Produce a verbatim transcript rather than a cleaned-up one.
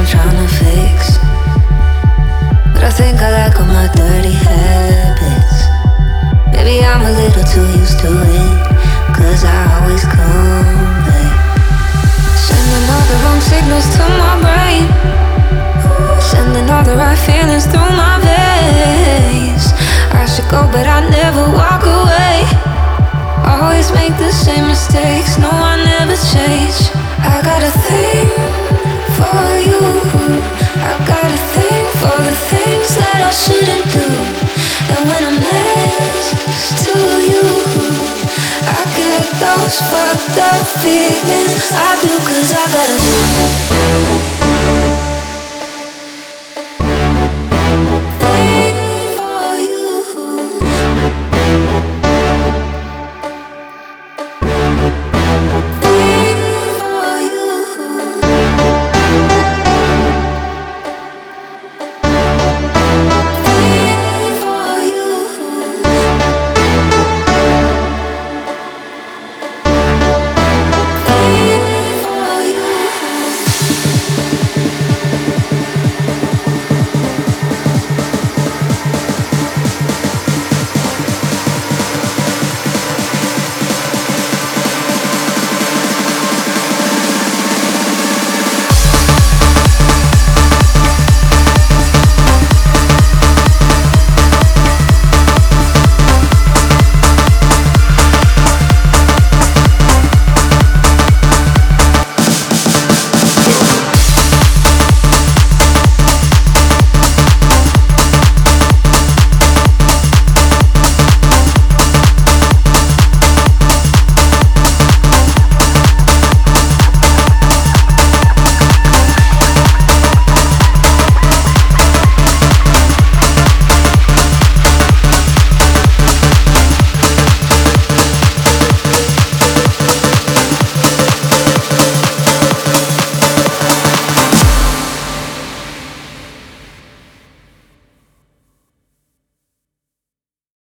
I'm trying to fix. But I think I like all my dirty habits. Maybe I'm a little too used to it, cause I always come back. Sending all the wrong signals to my brain, sending all the right feelings through my veins. I should go but I never walk away. Always make the same mistakes, no I never change. I got a thing for you, I got a thing for the things that I shouldn't do. And when I'm next to you, I get those fucked up feelings. I do, cause I got a